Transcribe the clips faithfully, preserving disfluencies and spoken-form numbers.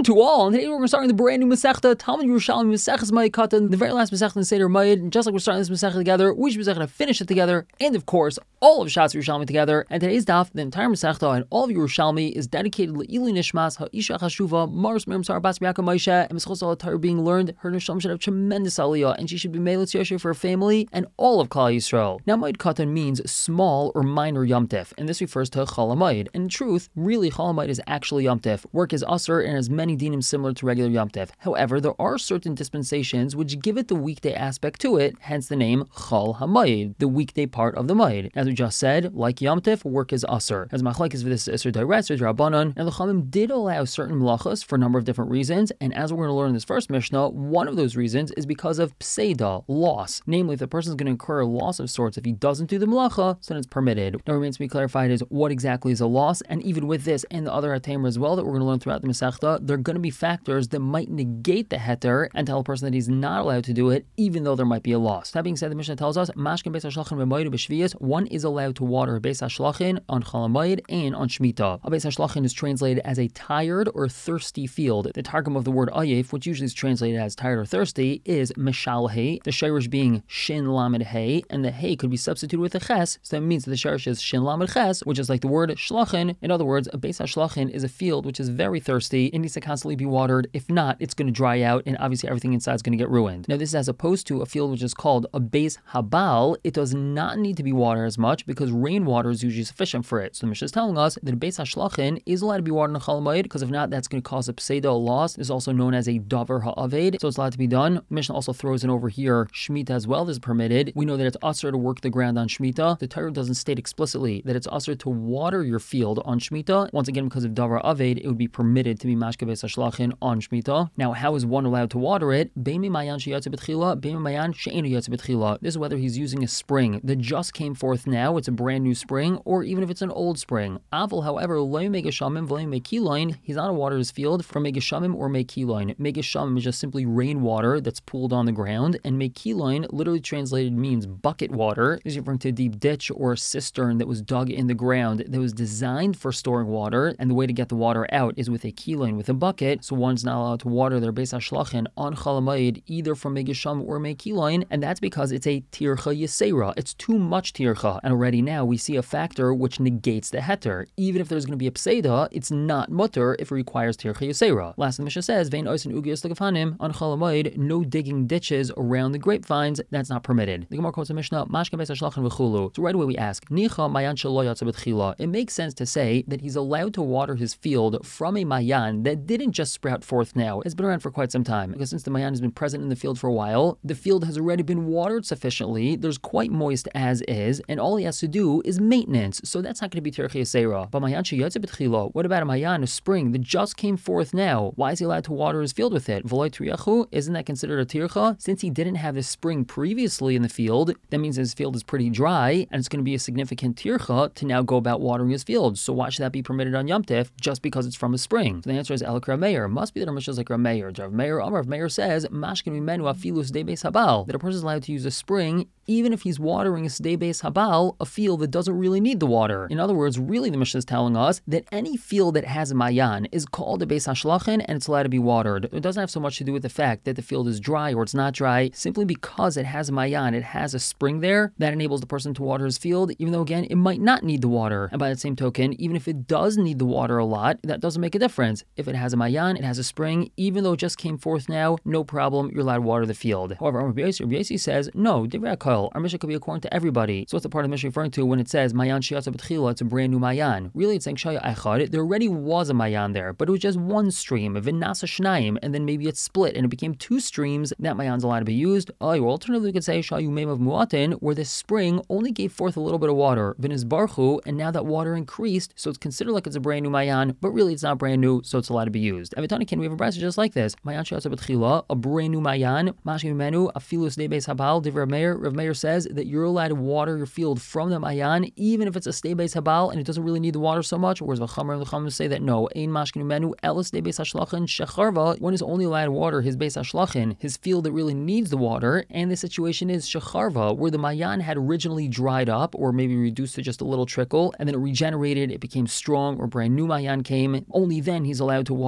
Shalom to all, and today we're starting the brand new Masechta, Talmud Yerushalmi Maseches Mayit Katan, the very last Masechta in Seder Mayit. And just like we're starting this Masechta together, we should be to finish it together, and of course, all of Shatz Yerushalmi together. And today's daf, the entire Masechta and all of Yerushalmi, is dedicated to Ilu Nishmas Ha'isha Chashuva Mars Miriam Sar Bas Yaakov Moshe, and Mesechos Al Torah being learned. Her Nisham should have tremendous aliyah, and she should be Meilutz Yosher for her family and all of Klal Yisrael. Now, Mayit Katan means small or minor Yom Tif, and this refers to Chol HaMayit. And in truth, really Chol HaMayit is actually Yom Tif. Work is Aser and has many dinim similar to regular Yom Tif. However, there are certain dispensations which give it the weekday aspect to it, hence the name Chol HaMayit, the weekday part of the Mayit. As we just said, like Yom Tif, work is Aser. As Machlekes for this Isser Dairetz or Rabbanon, and the Chachamim did allow certain melachos for a number of different reasons, and as we're going to learn in this first Mishnah, one of those reasons is because of pseida, loss. Namely, if the person is going to incur a loss of sorts if he doesn't do the melacha, so then it's permitted. Now, remains to be clarified is what exactly is a loss, and even with this and the other Hatamer as well that we're going to learn throughout the Masechta, there are going to be factors that might negate the heter and tell a person that he's not allowed to do it, even though there might be a loss. That being said, the Mishnah tells us, Mashkin Beis HaShlachin b'Mayid b'Shviyas, one is allowed to water Beis HaShlachin on Chol HaMayid and on Shemitah. A Beis HaShlachin is translated as a tired or thirsty field. The targum of the word ayef, which usually is translated as tired or thirsty, is Mishalhe, the shirish being Shin Lamed He, and the He could be substituted with a Ches, so that means that the shirish is Shin Lamed Ches, which is like the word Shlachin. In other words, a Beis HaShlachin is a field which is very thirsty and needs to constantly be watered. If not, it's going to dry out and obviously everything inside is going to get ruined. Now, this is as opposed to a field which is called a Beis Habal. It does not need to be watered as much because rainwater is usually sufficient for it. So the Mishnah is telling us that a Beis HaShlachin is allowed to be watered in Chol HaMayid, because if not, that's going to cause a pseida, a loss. It's also known as a davar ha'aved, so it's allowed to be done. The Mishnah also throws in over here Shemitah as well is permitted. We know that it's usher to work the ground on Shemitah. The Torah doesn't state explicitly that it's usher to water your field on Shemitah. Once again, because of davar aved, it would be permitted to be mashke Beis HaShlachin on Shemitah. Now, how is one allowed to water it? Bein mimayan sheyatze b'tchila, bein mimayan she'einu yatze b'tchila. This is whether he's using a spring that just came forth now, it's a brand new spring, or even if it's an old spring. Aval, however, lo megashamim v'lo mekiloin, he's not to water his field from megashamim or mekiloin. Megashamim is just simply rainwater that's pooled on the ground, and mekiloin, literally translated, means bucket water. This is referring to a deep ditch or a cistern that was dug in the ground that was designed for storing water, and the way to get the water out is with a kiloin, with a bucket, so one's not allowed to water their Beis HaShlachin on Chol HaMayid either from Megasham or Mekiloin, and that's because it's a Tircha Yisera. It's too much Tircha, and already now we see a factor which negates the heter. Even if there's going to be a Pseida, it's not mutter if it requires Tircha Yisera. Last the Mishnah says, Vein Oisin Ugias Lagafanim on Chol HaMayid, no digging ditches around the grapevines, that's not permitted. The Gemara quotes the Mishnah, Mashke Beis HaShlachin v'chulu. So right away we ask, Nicha Mayan Shelo Yatze b'tchila. It makes sense to say that he's allowed to water his field from a Mayan that didn't just sprout forth now. It's been around for quite some time, because since the Mayan has been present in the field for a while, the field has already been watered sufficiently, there's quite moist as is, and all he has to do is maintenance, so that's not going to be Tircha Yisera. But Mayan sheyatze b'tchila, what about a Mayan, a spring that just came forth now? Why is he allowed to water his field with it? V'lo triyachu, isn't that considered a Tircha? Since he didn't have this spring previously in the field, that means his field is pretty dry, and it's going to be a significant Tircha to now go about watering his field. So why should that be permitted on Yom Tif just because it's from a spring? So the answer is Elik Rav Meir. Must be that our Mishnah is like Rav Meir. Rav Meir, Amar Rav Meir says, Mashkin mimenu afilus de beis habal, that a person is allowed to use a spring even if he's watering a Sdei Beis Habal, a field that doesn't really need the water. In other words, really the Mishnah is telling us that any field that has a Mayan is called a Beis HaShlachin and it's allowed to be watered. It doesn't have so much to do with the fact that the field is dry or it's not dry, simply because it has a Mayan, it has a spring there, that enables the person to water his field, even though again, it might not need the water. And by that same token, even if it does need the water a lot, that doesn't make a difference. If it has a Mayan, it has a spring, even though it just came forth now, no problem, you're allowed to water the field. However, Rabbi Yossi says, no, Divrei HaKol, our Mishnah could be according to everybody. So what's the part of the Mishnah referring to when it says Mayan Sheyatze b'tchila, it's a brand new Mayan? Really, it's saying Shaya Echad, there already was a Mayan there, but it was just one stream, Vinasa Shnayim, and then maybe it split and it became two streams, that Mayan's allowed to be used. Oh, or alternatively, we could say Shayu Meim of Muatin, where this spring only gave forth a little bit of water, Vinis Barchu, and now that water increased, so it's considered like it's a brand new Mayan, but really it's not brand new, so it's allowed to be used. Avitani, can we have a brayso just like this? Mayan Sheyatze b'tchila, a brand new Mayan, Mashkim Menu, Afilus de Beis Habal, Divrei Rav Meir. Rav Meir says that you're allowed to water your field from the Mayan, even if it's a Sdei Beis Habal and it doesn't really need the water so much. Whereas the Chamer and the Chamer say that no, Ein Mashkin Menu, Elis Sdei Beis HaShlachin Shecharva, one is only allowed to water his Beis HaShlachin, his field that really needs the water, and the situation is Shecharva, where the Mayan had originally dried up or maybe reduced to just a little trickle, and then it regenerated, it became strong, or brand new Mayan came. Only then he's allowed to water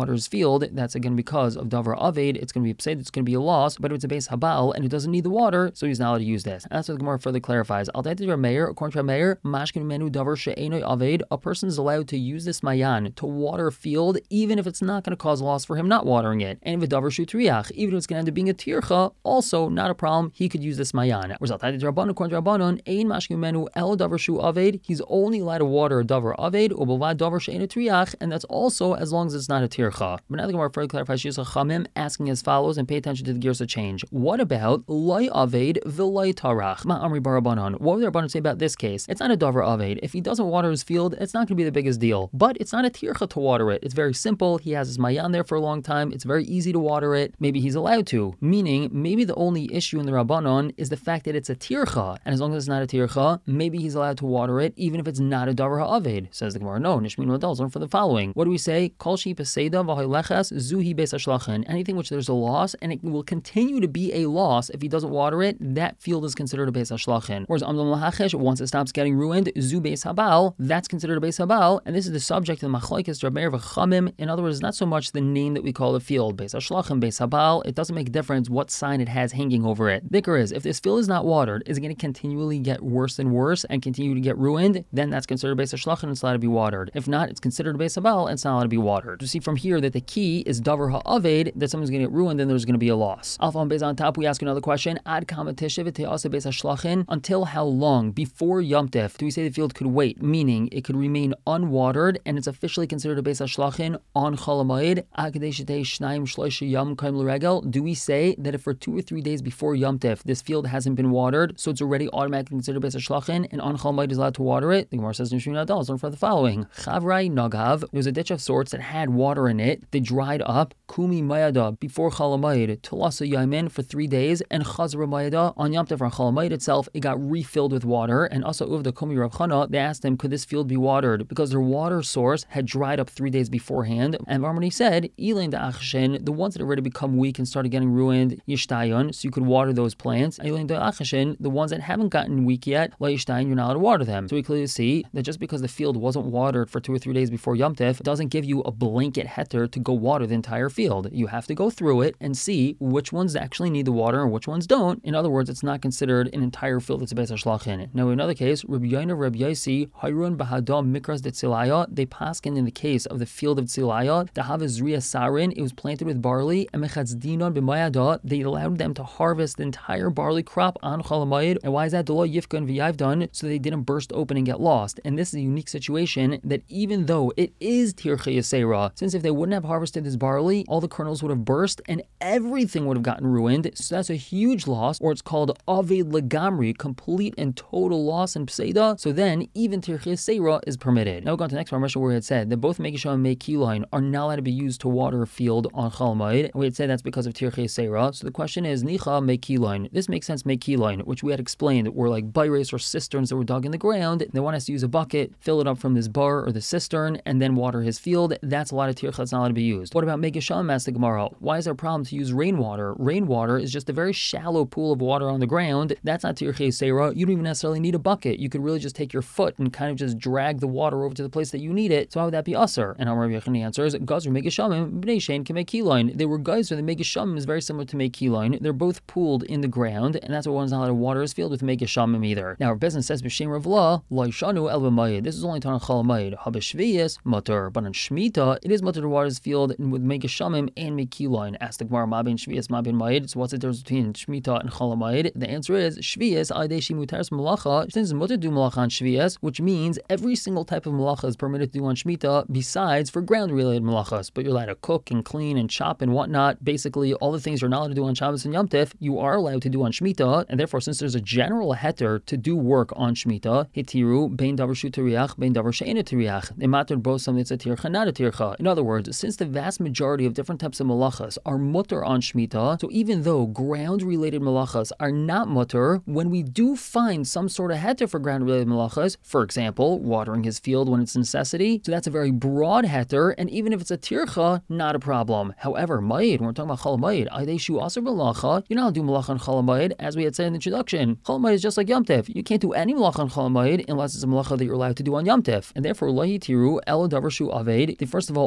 water his field, that's again because of davar aved, it's going to be upset, it's going to be a loss, but if it's a base habal and it doesn't need the water, so he's not allowed to use this. And that's what the Gemara further clarifies. Al Daitir Meir, according to Meir, mashkin menu davar she'enoi aved, a person is allowed to use this mayan to water a field, even if it's not going to cause loss for him not watering it. And if a davar shu triach, even if it's going to end up being a tircha, also not a problem, he could use this mayan. Whereas Al Daitir Rabbanon, according to Rabbanon, ein mashkin menu el davar shu aved, he's only allowed to water a davar aved, or bavad davar she'enoi triach, and that's also as long as it's not a tircha. But now the Gemara further clarifies, she's a chamim asking as follows, and pay attention to the gears of change. What about loy aved v'loy tarach? Ma amri barabanon. What would the Rabbanon say about this case? It's not a davar aved. If he doesn't water his field, it's not going to be the biggest deal. But it's not a tircha to water it. It's very simple. He has his mayan there for a long time. It's very easy to water it. Maybe he's allowed to. Meaning, maybe the only issue in the Rabbanon is the fact that it's a tircha. And as long as it's not a tircha, maybe he's allowed to water it, even if it's not a davar ha'aved. Says the Gemara, no, Nishmin Wadal, learn for the following. What do we say? Kol shi peseda v'hoylechas zuhi beis hashlachin. Anything which there's a loss, and it will continue to be a loss if he doesn't water it, that field is considered a beis hashlachin. Whereas amdam lahachesh, once it stops getting ruined, zu beis habal, that's considered a beis habal, and this is the subject of the machlokes Reb Meir v'chamim. In other words, not so much the name that we call the field, beis hashlachin, beis habal. It doesn't make a difference what sign it has hanging over it. Dhikr is, if this field is not watered, is it going to continually get worse and worse and continue to get ruined? Then that's considered beis hashlachin and it's allowed to be watered. If not, it's considered a beis habal and it's not allowed to be watered. You see from here that the key is davar ha'aved, that someone's going to get ruined, then there's going to be a loss. Alpha on on top, we ask another question. Ad kama tishiv te'asa beis hashlachin. Until how long before Yom Tov do we say the field could wait? Meaning it could remain unwatered and it's officially considered a beis hashlachin on Chol Hamoed. Ad kadei shetei shnayim shloisha yom kaim l'regel. Do we say that if for two or three days before Yom Tov this field hasn't been watered, so it's already automatically considered beis hashlachin, and on Chol Hamoed is allowed to water it? The Gemara says in Shmini Adal, learn for the following. Chavrai nagav. There was a ditch of sorts that had water in it. They dried up. Kumi mayada before Chol Hamoed. Talasa yamin for three days, and Chazra mayada on Yom Tov on Chol Hamoed itself, it got refilled with water. And also Uv the Kumi Rav Chana, they asked him, could this field be watered? Because their water source had dried up three days beforehand. And Varmani said, Elain da Achshin, the ones that already become weak and started getting ruined, Yishtayon, so you could water those plants. Elain da Achshin, the ones that haven't gotten weak yet, La Yishtayon, you're not allowed to water them. So we clearly see that just because the field wasn't watered for two or three days before Yom Tov, doesn't give you a blanket heter to go water the entire field. You have to go through it and see which ones actually need the water and which ones don't. In other words, it's not considered an entire field that's a beis hashlachin. Now, in another case, Rabbi Yoina, Rabbi Yosi, Hayrun Bahadam Mikras de Tzilaya, they paskin in the case of the field of Tzilaya, the Havazriya Sarin, it was planted with barley, and Mechatz Dinon b'mayada, they allowed them to harvest the entire barley crop on Chol Hamoed. And why is that? Delo Yifkan v'yavdan, so they didn't burst open and get lost. And this is a unique situation that even though it is Tircha Yisera, since if they wouldn't have harvested this barley, all the kernels would have burst and everything would have gotten ruined. So that's a huge loss, or it's called Aved Lagamri, complete and total loss in Pseida. So then even Tircha Yisera is permitted. Now we'll go on to the next Parasha where we had said that both Megishah and Mekilain are not allowed to be used to water a field on Chol Hamoed. And we had said that's because of Tircha Yisera. So the question is, Nicha Mekilain. This makes sense, Mekilain, which we had explained were like bayres or cisterns that were dug in the ground. They want us to use a bucket, fill it up from this bar or the cistern, and then water his field. That's a lot of tircha that's not allowed to be used. What about Megishah? Asked the Gemara. Why is there a problem to use rainwater? Rainwater is just a very shallow pool of water on the ground. That's not Tircha Yisera. You don't even necessarily need a bucket. You could really just take your foot and kind of just drag the water over to the place that you need it. So how would that be usher? And Amar Rabbi Yochanan answers, Gazru Megishamim b'nei shein k'Mekilain. They were guys where the Megishamim is very similar to Mekilain. They're both pooled in the ground, and that's why one's not allowed to water his field with Megishamim either. Now our business says b'shem Rav La, Lo Yishanu El B'mayid. This is only on Chol Hamoed. Habeshviyas mutter, but on Shemitah it is mutter to water his field with Megishamim and Mekilain. Ask the Gemara, Ma ben Shviyas, Ma ben Mayid. So what's the difference between Shemitah and Chol Hamoed? The answer is Shviyas Aideshi Mutaris Malacha. Since mutter do malacha on Shviyas, which means every single type of malacha is permitted to do on Shemitah besides for ground-related malachas. But you're allowed to cook and clean and chop and whatnot. Basically, all the things you're not allowed to do on Shabbos and Yom Tov, you are allowed to do on Shemitah. And therefore, since there's a general heter to do work on Shemitah, hitiru bein davar shu teriach, bein davar she'ena teriach. They mattered both something that's a tircha, not a tircha. In other words, since the vast majority of different types of malachas are mutter on Shemitah, so even though ground-related malachas are not mutter, when we do find some sort of heter for ground-related malachas, for example, watering his field when it's a necessity, so that's a very broad heter, and even if it's a tircha, not a problem. However, Mayid, when we're talking about Chol Hamoed, Aideshu Aser Malacha, you're not allowed to do malacha on Chol Hamoed, as we had said in the introduction. Chol Hamoed is just like Yom Tov. You can't do any malacha on Chol Hamoed unless it's a malacha that you're allowed to do on Yom Tov. And therefore, Lahi Tiru, El Davar Shu Aved, they first of all only permit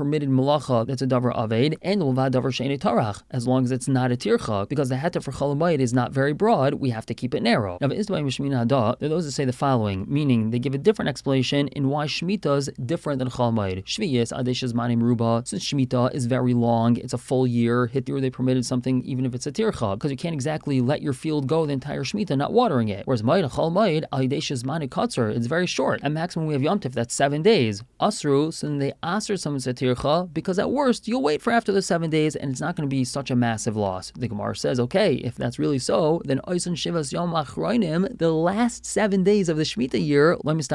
permitted malacha that's a davar aved, and l'vad davar she'enei tarach, as long as it's not a tircha, because the heter for chol hamoed is not very broad, we have to keep it narrow. Now, there are those that say the following, meaning they give a different explanation in why Shemitah is different than chol hamoed. Shviyas adeshes manim ruba, since Shemitah is very long, it's a full year. Hitir, they permitted something even if it's a tircha, because you can't exactly let your field go the entire Shemitah not watering it. Whereas Moed chol hamoed adeshes manim katzer, it's very short. At maximum we have Yom Tif, that's seven days. Asru, so then they aser someone's a tircha, because at worst you'll wait for after the seven days and it's not going to be such a massive loss. The Gemara says, okay, if that's really so, then oisun shivas yom achroinim, the last seven days of the Shemitah year,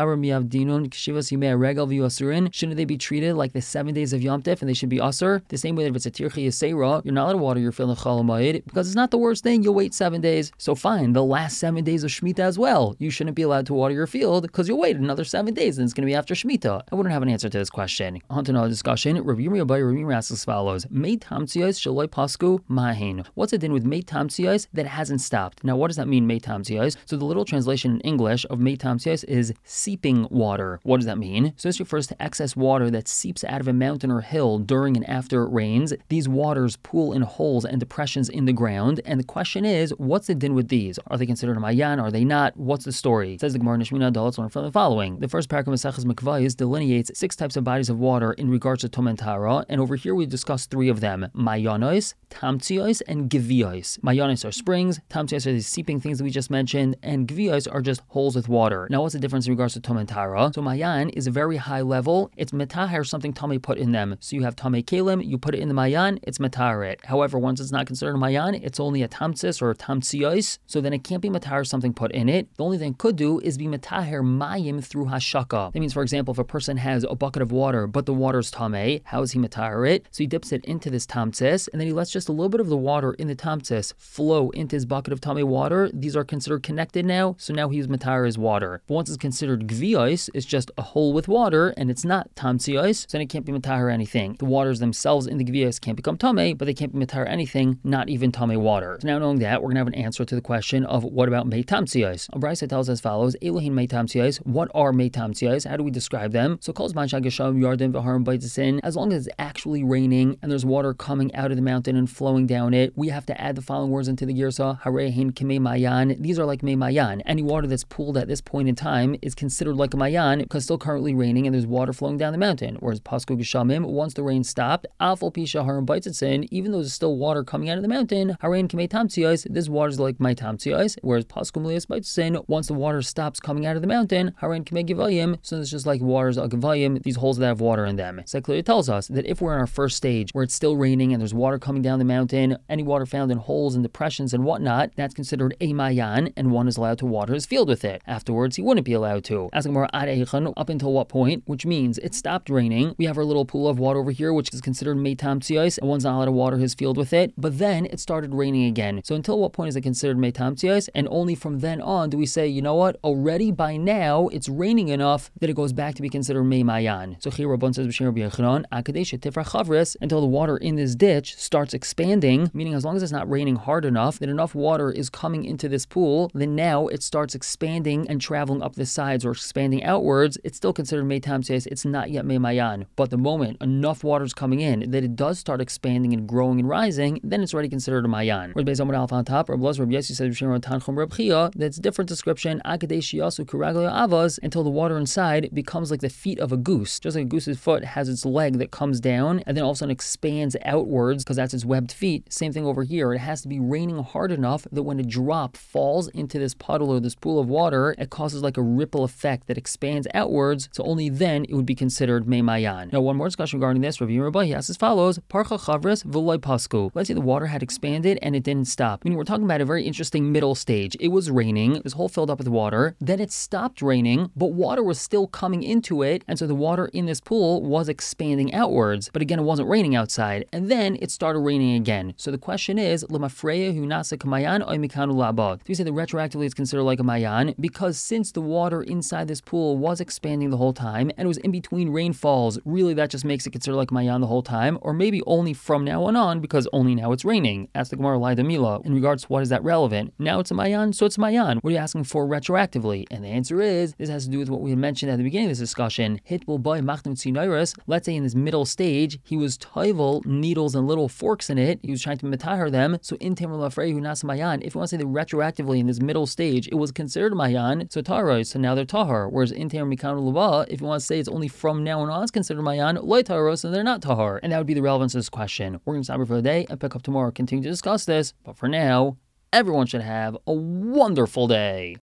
shouldn't they be treated like the seven days of Yom Tif and they should be usher? The same way that if it's a tircha yisera, you're not allowed to water your field in chol hamoed because it's not the worst thing. You'll wait seven days. So fine, the last seven days of Shemitah as well, you shouldn't be allowed to water your field because you'll wait another seven days and it's going to be after Shemitah. I wouldn't have an answer to this question. On to another discussion. Rabbi Yirmiyah Bar Rabbi Yirmiyah asks as follows: Mei tamtziyos shaloi pasku mahin. What's it in with mei tamtziyos that hasn't stopped? Now, what does that mean, mei tamtziyos? So the literal translation in English of mei tamtziyos is seeping water. What does that mean? So this refers to excess water that seeps out of a mountain or hill during and after it rains. These waters pool in holes and depressions in the ground. And the question is, what's the din with these? Are they considered a mayan? Are they not? What's the story? It says the Gemara Nishmina Dalatz learn from the following. The first paragraph of Maseches Mikvayis delineates six types of bodies of water in regards to Tum and Tara, and over here we discuss three of them: mayanos, tamtzios, and gvios. Mayanos are springs, tamtzios are these seeping things that we just mentioned, and gvios are just holes with water. Now, what's the difference in regards to Tum and Tara? So mayan is a very high level. It's metaher, something Tomei put in them. So you have Tomei Kalim, you put it in the mayan, it's metaharet. However, once it's not considered a mayan, it's only a tamtzis or a tamtzios, so then it can't be metaher, something put in it. The only thing it could do is be metaher mayim through hashaka. That means, for example, if a person has a bucket of water, but the water's tamei, how is he metaher it? So he dips it into this tamtzis, and then he lets just a little bit of the water in the tamtzis flow into his bucket of tamei water. These are considered connected now, so now he's metaher his water. But once it's considered gvios, it's just a hole with water, and it's not tamtzios, so then it can't be metaher anything. The waters themselves in the gvios can't become tamei, but they can't be metaher anything, not even tamei water. So now knowing that, we're going to have an answer to the question of what about mei tamtzios. A brisa tells as follows: Elohin mei tamtzios. What are mei tamtzios? How do we describe them? So calls man shagasham yarden v'harim baitzin. As long as it's actually raining and there's water coming out of the mountain and flowing down it, we have to add the following words into the girsa: Harehin k'mei mayan. These are like mei mayan. Any water that's pooled at this point in time is considered like a mayan because it's still currently raining and there's water flowing down the mountain. Whereas pasku geshamim, once the rain stopped, afal pisha harim baitzin, even though there's still water coming out of the mountain, harehin k'mei tamtzios. This water is like my tamtzios. Whereas pasku mlias baitzin, once the water stops coming out of the mountain, harehin k'mei givayim. So it's just like waters of givayim, these holes that have water in them. So that clearly tells us that if we're in our first stage where it's still raining and there's water coming down the mountain, any water found in holes and depressions and whatnot, that's considered a mayan, and one is allowed to water his field with it. Afterwards, he wouldn't be allowed to. Asking more ad eichan, up until what point? Which means it stopped raining. We have our little pool of water over here, which is considered mei tamtzios, and one's not allowed to water his field with it. But then it started raining again. So until what point is it considered mei tamtzios? And only from then on do we say, you know what? Already by now it's raining enough that it goes back to be considered mei mayan. So here Rabban says b'shem Rabbi Yochanan, akadesh tifra chavris, until the water in this ditch starts expanding, meaning as long as it's not raining hard enough that enough water is coming into this pool, then now it starts expanding and traveling up the sides or expanding outwards. It's still considered mei tamtzios. It's not yet mei mayan. But the moment enough water is coming in that it does start expanding and growing and rising, then it's already considered a mayan. Whereas based on what Alpha on top, Rabbi Elazar Rabbi Yossi says b'shem Tanchum Reb Chia, that's a different description. Akadesh yasu kuraglo avos, until the water inside becomes like the feet of a goose. Just like a goose's foot has its leg that comes down and then all of a sudden expands outwards because that's its webbed feet. Same thing over here. It has to be raining hard enough that when a drop falls into this puddle or this pool of water, it causes like a ripple effect that expands outwards. So only then it would be considered mei mayan. Now, one more discussion regarding this. Rabbi Yehuda, he asks as follows: Parcha chavris v'loy pasku. Let's say the water had expanded and it didn't stop. Meaning we're talking about a very interesting middle stage. It was raining. This hole filled up with water. Then it stopped raining, but water was still coming into it, and so the water in this pool was expanding outwards. But again, it wasn't raining outside, and then it started raining again. So the question is, lemafreya hu nasa kamayan oy mikanu laba. Do we say that retroactively it's considered like a mayan because since the water inside this pool was expanding the whole time and it was in between rainfalls, really that just makes it considered like mayan the whole time, or maybe only from now on on because only now it's raining? Ask the Gemara Lai Damila. In regards to what is that relevant? Now it's a mayan, so it's a mayan. What are you asking for retroactively? And the answer is, this has to do with what we had mentioned at the beginning of this discussion. Hit will buy machnim tzinoiris. Let's say in this middle stage, he was toivel needles and little forks in it. He was trying to metahar them. So in Tamar Lafrehu Nasa Mayan, if you want to say that retroactively in this middle stage, it was considered Mayan, so Taharai, so now they're Tahar. Whereas in Tamar Mikanu Lava, if you want to say it's only from now on it's considered Mayan, Loi Tahar, so they're not Tahar. And that would be the relevance of this question. We're going to stop here for the day and pick up tomorrow, continue to discuss this. But for now, everyone should have a wonderful day.